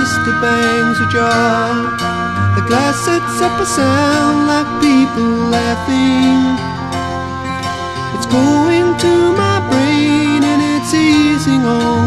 orchestra bangs ajar. The glass sets up a sound like people laughing. It's going to my brain and it's easing on.